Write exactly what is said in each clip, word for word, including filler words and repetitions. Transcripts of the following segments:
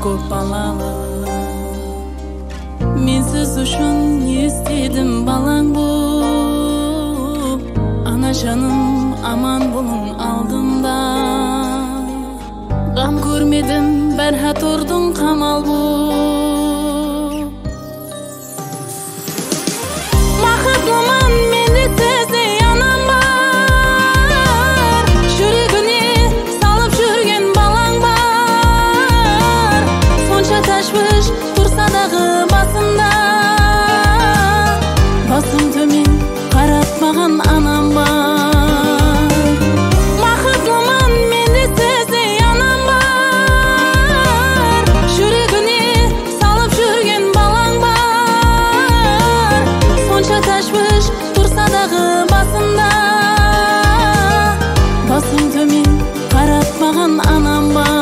көп балалы. Мен сіз үшін не істедім балаң боп, ана жаным аман болың алдымда. Гам көрмедім бәрхат ұрдың қамал боп. Бақытлымын мен де сіздей анам бар, жүрегіне салып жүрген балаң бар. Сонша тәшвіш тұрса дағы басымда, басым төмен қаратпаған анам бар. Бақытлымын мен де сіздей анам бар, жүрегіне салып жүрген балаң бар. Сонша тәшвіш тұрса дағы басымда, басым төмен қаратпаған анам бар.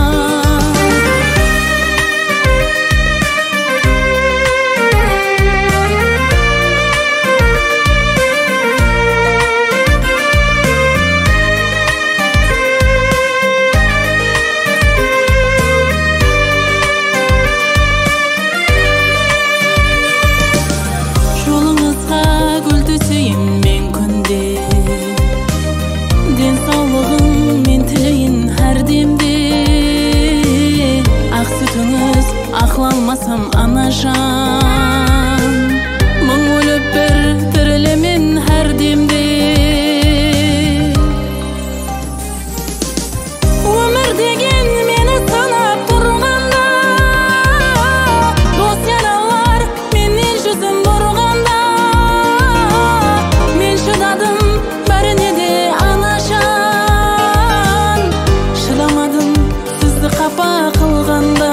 Ақлалмасам ана жан, мың өліп бір тірілемен әр демде. Өмір деген мені сынап тұрғанда, дос яралар менен жүзім бұрғанда. Мен шыдадым бәріне де ана жан, шыдамадым сізді қапа қылғанда.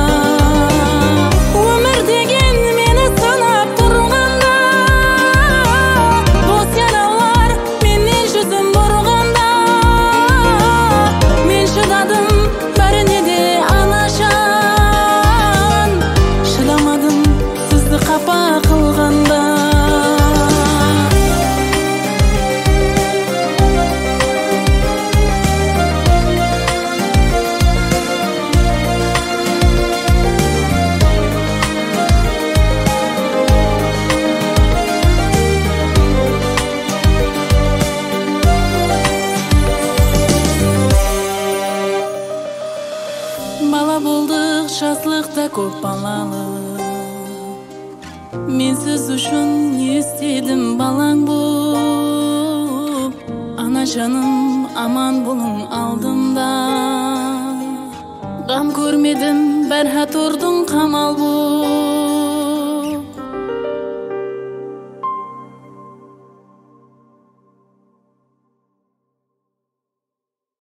Бала болдық жазлықта көп балалы. Мен сіз үшін не істедім балаң боп, ана жаным аман болың алдымда. Гам көрмедім бәрхат ұрдың қамал боп.